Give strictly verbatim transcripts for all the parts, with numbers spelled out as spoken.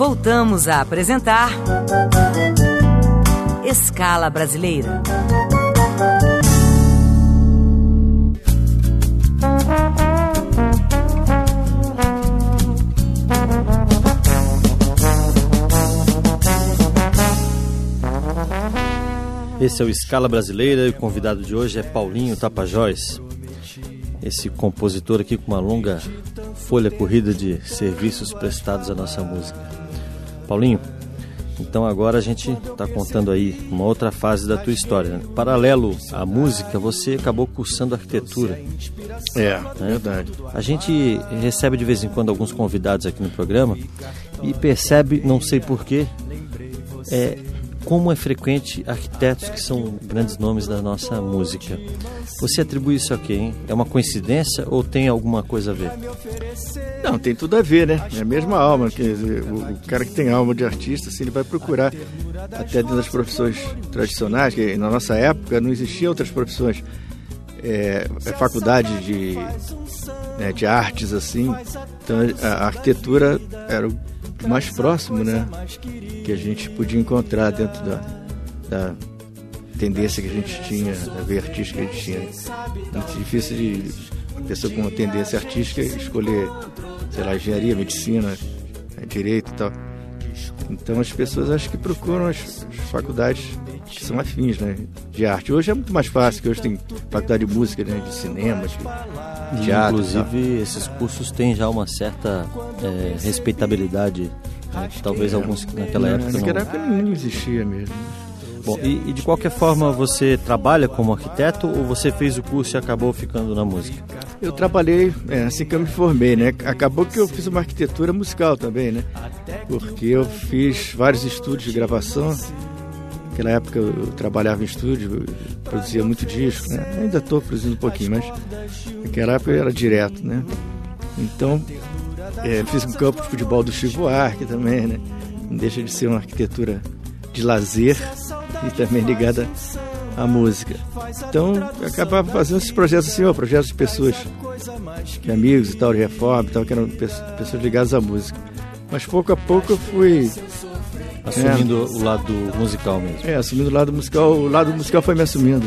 Voltamos a apresentar Escala Brasileira. Esse é o Escala Brasileira e o convidado de hoje é Paulinho Tapajós. Esse compositor aqui com uma longa folha corrida de serviços prestados à nossa música. Paulinho, então agora a gente está contando aí uma outra fase da tua história, né? Paralelo à música, você acabou cursando arquitetura. É, né? Verdade. A gente recebe de vez em quando alguns convidados aqui no programa e percebe, não sei porquê, é, como é frequente arquitetos que são grandes nomes da nossa música. Você atribui isso a quê, hein? É uma coincidência ou tem alguma coisa a ver? Não, tem tudo a ver, né? É a mesma alma. Quer dizer, o, o cara que tem alma de artista, assim, ele vai procurar, até dentro das profissões tradicionais, que na nossa época não existiam outras profissões, é, é faculdade de, né, de artes, assim. Então a, a arquitetura era o mais próximo, né, que a gente podia encontrar dentro da, da tendência que a gente tinha, da veia artística que a gente tinha. Muito difícil de uma pessoa com uma tendência artística escolher, sei lá, engenharia, medicina, direito e tal. Então as pessoas acho que procuram as, as faculdades que são afins, né, de arte. Hoje é muito mais fácil, que hoje tem faculdade de música, né, de cinema, de teatro. Inclusive esses cursos têm já uma certa é, respeitabilidade, né? Talvez é, alguns naquela não, época naquela não... época não existia mesmo. Bom, e, e de qualquer forma você trabalha como arquiteto ou você fez o curso e acabou ficando na música? Eu trabalhei, é, assim que eu me formei, né? Acabou que eu fiz uma arquitetura musical também, né? Porque eu fiz vários estúdios de gravação. Naquela época eu trabalhava em estúdio, produzia muito disco, né? Ainda estou produzindo um pouquinho, mas naquela época eu era direto, né? Então, é, fiz um campo de futebol do Chico Buarque também, né? Não deixa de ser uma arquitetura de lazer e também ligada à música. Então, eu acabava fazendo esses projetos assim, ó, projetos de pessoas, de amigos e tal, de reforma e tal, que eram pessoas ligadas à música. Mas pouco a pouco eu fui... Assumindo é, o lado musical mesmo. É, assumindo o lado musical, o lado musical foi me assumindo.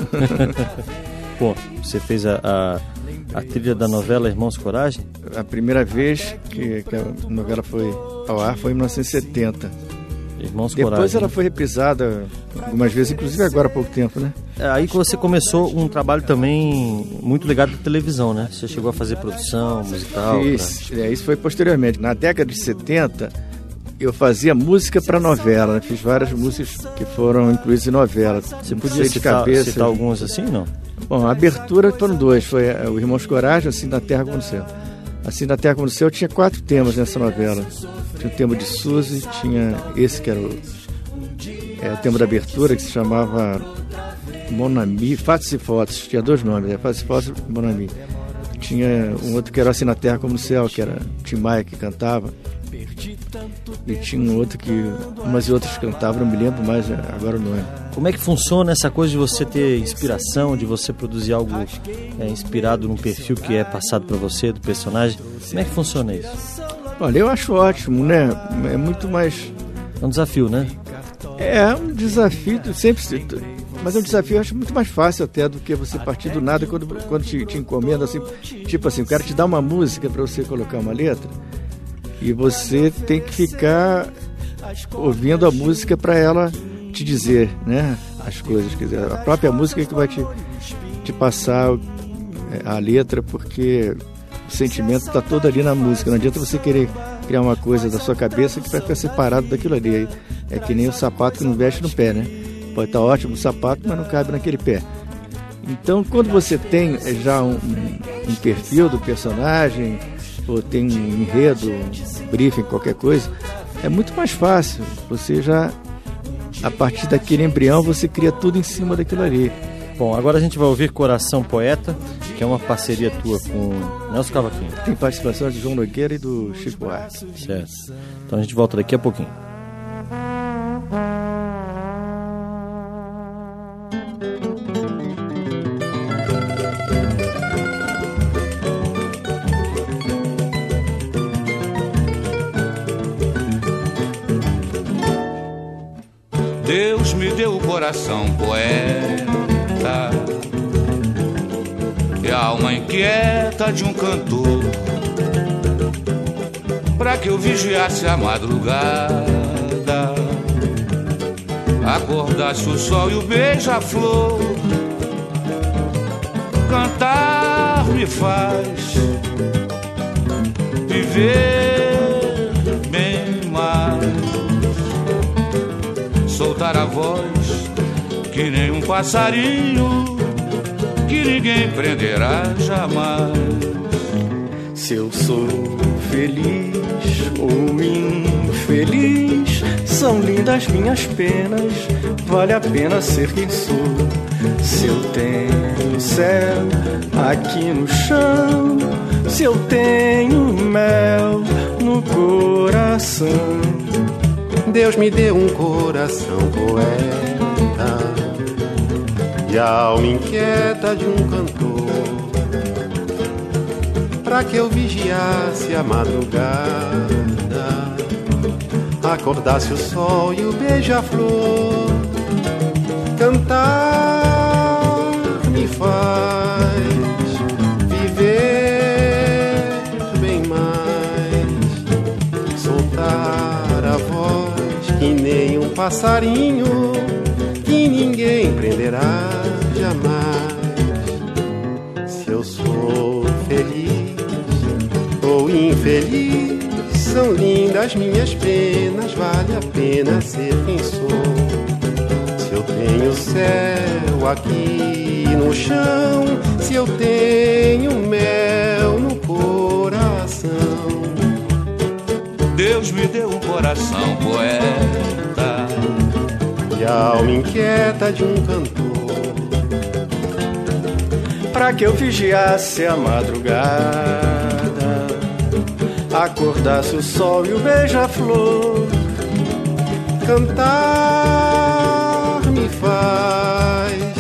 Pô, você fez a, a, a trilha da novela Irmãos Coragem? A primeira vez que, que a novela foi ao ar foi em mil novecentos e setenta. Irmãos Depois Coragem. Ela foi reprisada algumas vezes, inclusive agora há pouco tempo, né? É aí que você começou um trabalho também muito ligado à televisão, né? Você chegou a fazer produção musical. Isso, pra... é, isso foi posteriormente. Na década de setenta... eu fazia música para novela, né? Fiz várias músicas que foram incluídas em novela. Você podia citar, citar alguns assim, não? Bom, a abertura foram dois, foi o Irmãos Coragem, Assim da Terra como no Céu. Assim da Terra como no Céu tinha quatro temas nessa novela. Tinha o tema de Suzy, tinha esse que era o, é, o tema da abertura, que se chamava Mon Ami, Fatos e Fotos, tinha dois nomes, é, Fatos e Fotos e Mon Ami. Tinha um outro que era Assim na Terra como no Céu, que era Tim Maia que cantava. E tinha um outro que umas e outras cantavam, não me lembro mais agora o nome. Como é que funciona essa coisa de você ter inspiração, de você produzir algo é, inspirado num perfil que é passado para você, do personagem? Como é que funciona isso? Olha, eu acho ótimo, né? É muito mais... É um desafio, né? É um desafio, sempre... Mas é um desafio, eu acho muito mais fácil até do que você partir do nada quando, quando te, te encomenda, assim, tipo assim, o cara te dá uma música para você colocar uma letra e você tem que ficar ouvindo a música para ela te dizer, né, as coisas. Quer dizer, a própria música que vai te, te passar a letra, porque o sentimento está todo ali na música. Não adianta você querer criar uma coisa da sua cabeça que vai ficar separado daquilo ali. É que nem o sapato que não veste no pé, né? Pode estar ótimo o sapato, mas não cabe naquele pé. Então, quando você tem já um, um perfil do personagem, ou tem um enredo, um briefing, qualquer coisa, é muito mais fácil. Você já, a partir daquele embrião, você cria tudo em cima daquilo ali. Bom, agora a gente vai ouvir Coração Poeta, que é uma parceria tua com Nelson Cavaquinho. Tem participação de João Nogueira e do Chico Buarque. Certo. Então a gente volta daqui a pouquinho. Deus me deu o coração poeta e a alma inquieta de um cantor, pra que eu vigiasse a madrugada, acordasse o sol e o beija-flor. Cantar me faz viver bem mais, soltar a voz que nem um passarinho que ninguém prenderá jamais. Se eu sou feliz ou infeliz, são lindas minhas penas, vale a pena ser quem sou. Se eu tenho céu aqui no chão, se eu tenho mel no coração. Deus me deu um coração poeta e a alma inquieta de um cantor, pra que eu vigiasse a madrugada, acordasse o sol e o beija-flor. Cantar me faz viver bem mais, soltar a voz que nem um passarinho que ninguém prenderá jamais. Se eu sou feliz ou infeliz, são lindas minhas penas, vale a pena ser quem sou. Se eu tenho céu aqui no chão, se eu tenho mel no coração. Deus me deu um coração poeta e a alma inquieta de um cantor, pra que eu vigiasse a madrugada, acordasse o sol e o beija-flor. Cantar me faz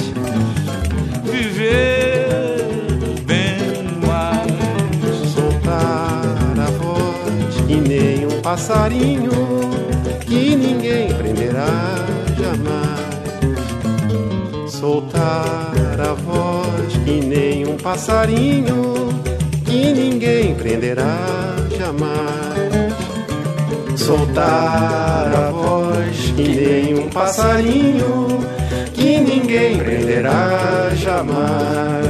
viver bem mais, soltar a voz que nem um passarinho que ninguém prenderá jamais. Soltar a voz que nem um passarinho que ninguém prenderá jamais. Soltar a voz que nem um passarinho que ninguém prenderá jamais.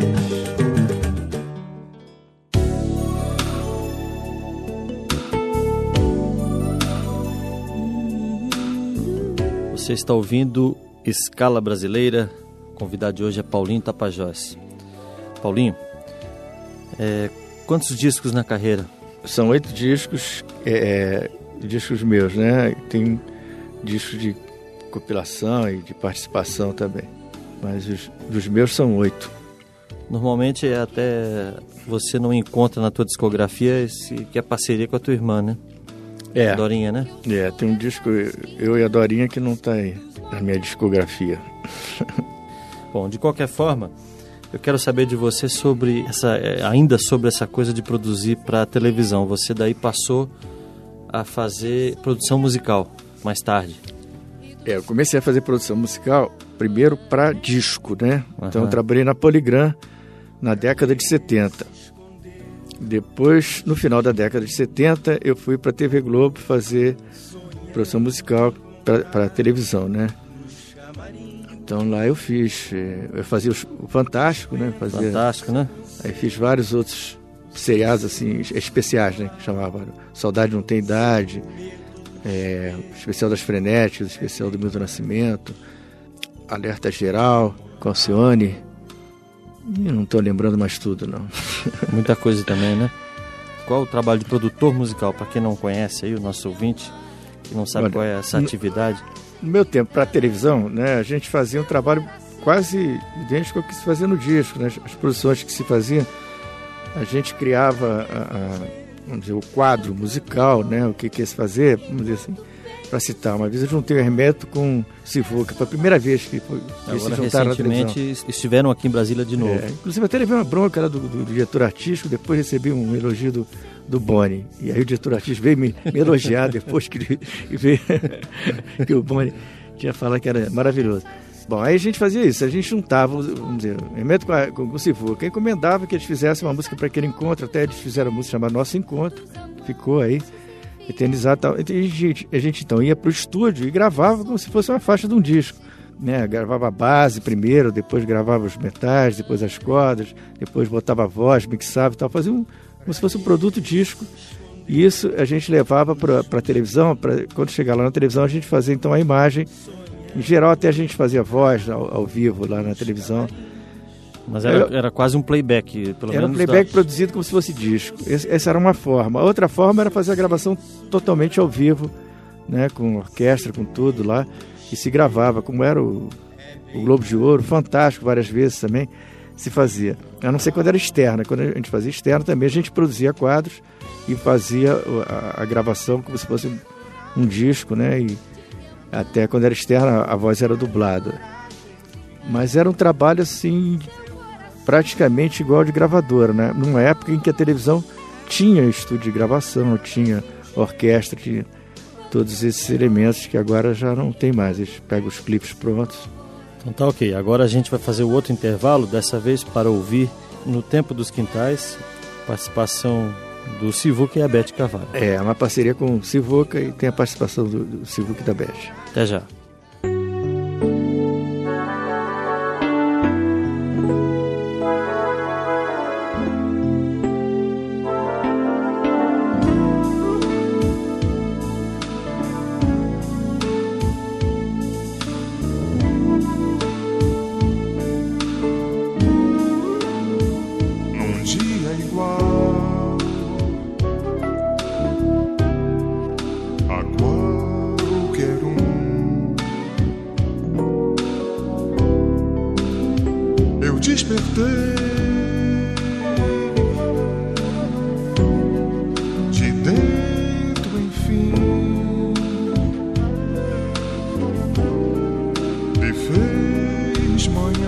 Você está ouvindo Escala Brasileira. O convidado de hoje é Paulinho Tapajós. Paulinho, é, quantos discos na carreira? São oito discos, é, discos meus, né? Tem discos de compilação e de participação também. Mas os dos meus são oito. Normalmente até você não encontra na tua discografia esse que é parceria com a tua irmã, né? É. A Dorinha, né? É, tem um disco, eu e a Dorinha, que não está aí na minha discografia. Bom, de qualquer forma, eu quero saber de você sobre essa, ainda sobre essa coisa de produzir para televisão. Você daí passou a fazer produção musical mais tarde. É, eu comecei a fazer produção musical primeiro para disco, né? Uhum. Então eu trabalhei na Polygram na década de setenta. Depois, no final da década de setenta, eu fui para a T V Globo fazer produção musical para televisão, né? Então lá eu fiz, eu fazia o Fantástico, né? Fazia, Fantástico, né? Aí fiz vários outros seriados assim, especiais, né? Que chamavam Saudade Não Tem Idade, é, especial das Frenéticas, especial do Milton Nascimento, Alerta Geral, com Alcione. Eu não estou lembrando mais tudo, não. Muita coisa também, né? Qual o trabalho de produtor musical? Para quem não conhece aí, o nosso ouvinte, que não sabe Olha, qual é essa atividade. No meu tempo, para televisão, né, a gente fazia um trabalho quase idêntico ao que se fazia no disco, né? As produções que se faziam, a gente criava a, a, vamos dizer, o quadro musical, né? O que, que ia se fazer, vamos dizer assim, para citar. Uma vez eu juntei o Hermeto com Sivuca, foi a primeira vez que, foi, que Agora, se juntaram na televisão. recentemente estiveram aqui em Brasília de novo. É, inclusive até levei uma bronca do, do, do diretor artístico, depois recebi um elogio do, do Boni. E aí o diretor artístico veio me, me elogiar depois que, que, veio, que o Boni Tinha falar que era maravilhoso. Bom, aí a gente fazia isso, a gente juntava, vamos dizer, Hermeto com, a, com, com o Sivuca, encomendava que eles fizessem uma música para aquele encontro, até eles fizeram uma música chamada Nosso Encontro, ficou aí, eternizado e tal. E a gente, a gente então ia para o estúdio e gravava como se fosse uma faixa de um disco, né? Gravava a base primeiro, depois gravava os metais, depois as cordas, depois botava a voz, mixava e tal, fazia um, como se fosse um produto disco. E isso a gente levava para a televisão, pra, quando chegar lá na televisão a gente fazia então a imagem. Em geral, até a gente fazia voz ao, ao vivo lá na televisão. Mas era, era quase um playback, pelo era menos. Era um playback da... produzido como se fosse disco. Esse, essa era uma forma. A outra forma era fazer a gravação totalmente ao vivo, né, com orquestra, com tudo lá. E se gravava, como era o, o Globo de Ouro, fantástico, várias vezes também se fazia. A não ser quando era externa. Quando a gente fazia externa também, a gente produzia quadros e fazia a, a gravação como se fosse um, um disco, né, e até quando era externa a voz era dublada. Mas era um trabalho assim praticamente igual de gravadora, né? Numa época em que a televisão tinha estúdio de gravação, tinha orquestra, tinha todos esses elementos que agora já não tem mais. Eles pegam os clipes prontos. Então tá ok, agora a gente vai fazer o outro intervalo, dessa vez para ouvir No Tempo dos Quintais, participação do Sivuca e a Beth Carvalho. É, uma parceria com o Sivuca e tem a participação do, do Sivuca e da Beth. Até já. Num dia igual a qualquer um, eu despertei de dentro, enfim, e fez manhã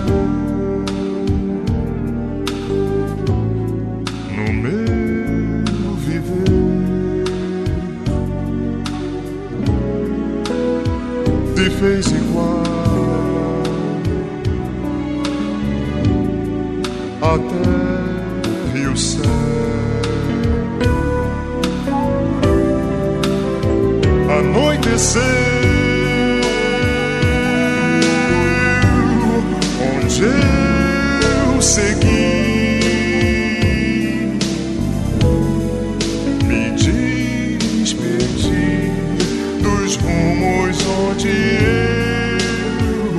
no meu viver. Te fez igual a terra e o céu, anoiteceu onde eu segui, me despedi dos rumos onde eu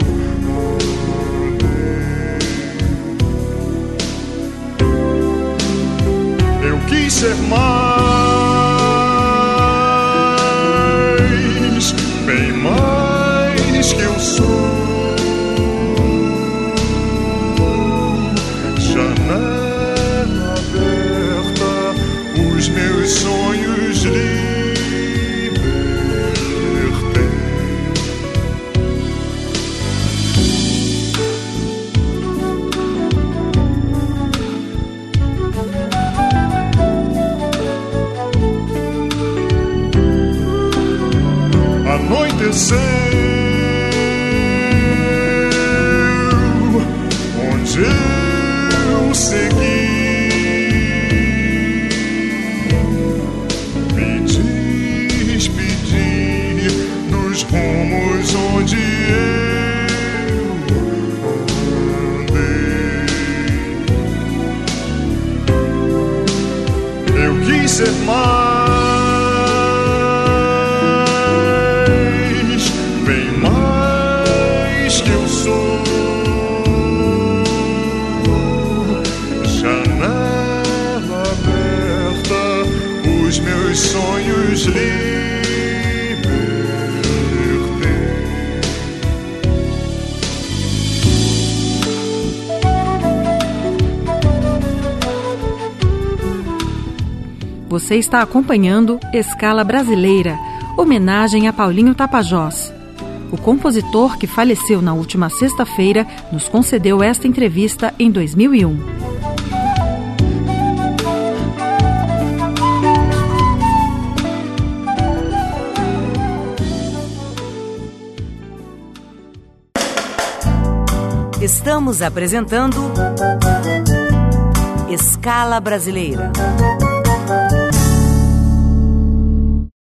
andei. Eu quis ser mais, bem mais que eu sou. Janela aberta, os meus sonhos libertei. Anoiteceu onde eu segui, me despedi dos rumos onde eu andei. Eu quis ser mais, bem mais que eu sou. Janela aberta, os meus sonhos libertei. Você está acompanhando Escala Brasileira, homenagem a Paulinho Tapajós. O compositor que faleceu na última sexta-feira nos concedeu esta entrevista em dois mil e um. Estamos apresentando Escala Brasileira.